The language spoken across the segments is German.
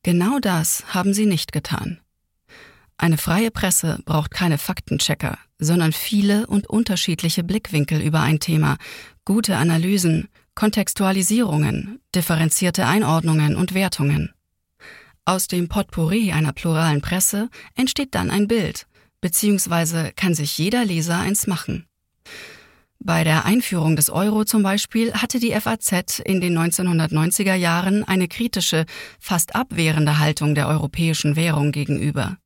Genau das haben sie nicht getan. Eine freie Presse braucht keine Faktenchecker, sondern viele und unterschiedliche Blickwinkel über ein Thema, gute Analysen, Kontextualisierungen, differenzierte Einordnungen und Wertungen. Aus dem Potpourri einer pluralen Presse entsteht dann ein Bild, beziehungsweise kann sich jeder Leser eins machen. Bei der Einführung des Euro zum Beispiel hatte die FAZ in den 1990er Jahren eine kritische, fast abwehrende Haltung der europäischen Währung gegenüber.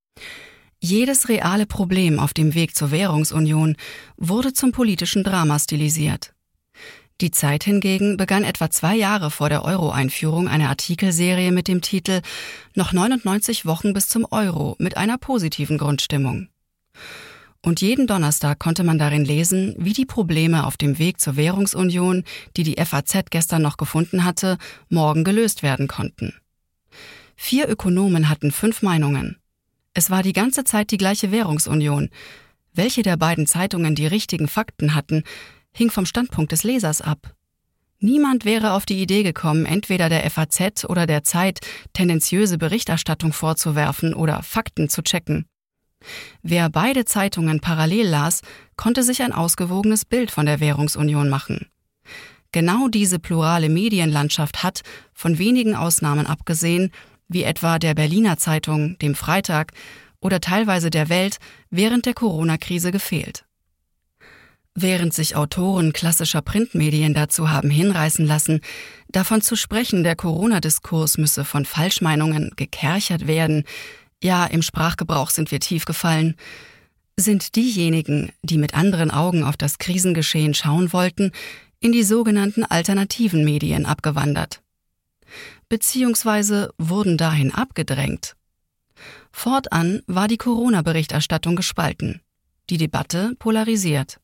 Jedes reale Problem auf dem Weg zur Währungsunion wurde zum politischen Drama stilisiert. Die Zeit hingegen begann etwa 2 Jahre vor der Euro-Einführung eine Artikelserie mit dem Titel »Noch 99 Wochen bis zum Euro« mit einer positiven Grundstimmung. Und jeden Donnerstag konnte man darin lesen, wie die Probleme auf dem Weg zur Währungsunion, die die FAZ gestern noch gefunden hatte, morgen gelöst werden konnten. 4 Ökonomen hatten 5 Meinungen. Es war die ganze Zeit die gleiche Währungsunion. Welche der beiden Zeitungen die richtigen Fakten hatten, hing vom Standpunkt des Lesers ab. Niemand wäre auf die Idee gekommen, entweder der FAZ oder der Zeit tendenziöse Berichterstattung vorzuwerfen oder Fakten zu checken. Wer beide Zeitungen parallel las, konnte sich ein ausgewogenes Bild von der Währungsunion machen. Genau diese plurale Medienlandschaft hat, von wenigen Ausnahmen abgesehen, wie etwa der Berliner Zeitung, dem Freitag oder teilweise der Welt, während der Corona-Krise gefehlt. Während sich Autoren klassischer Printmedien dazu haben hinreißen lassen, davon zu sprechen, der Corona-Diskurs müsse von Falschmeinungen gekerchert werden, ja, im Sprachgebrauch sind wir tief gefallen, sind diejenigen, die mit anderen Augen auf das Krisengeschehen schauen wollten, in die sogenannten alternativen Medien abgewandert. Beziehungsweise wurden dahin abgedrängt. Fortan war die Corona-Berichterstattung gespalten, die Debatte polarisiert.